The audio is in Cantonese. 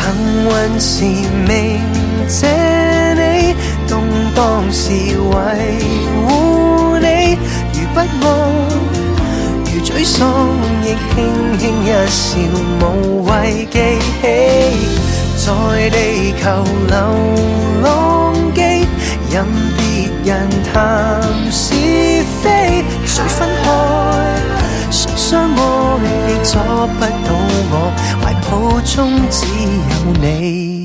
幸運是明謝你，動盪時維護你，如不安如沮喪亦輕輕一笑，無謂記起。在地球流浪記，任別人談是非，誰分開誰相愛，亦阻不到我懷抱中只有你。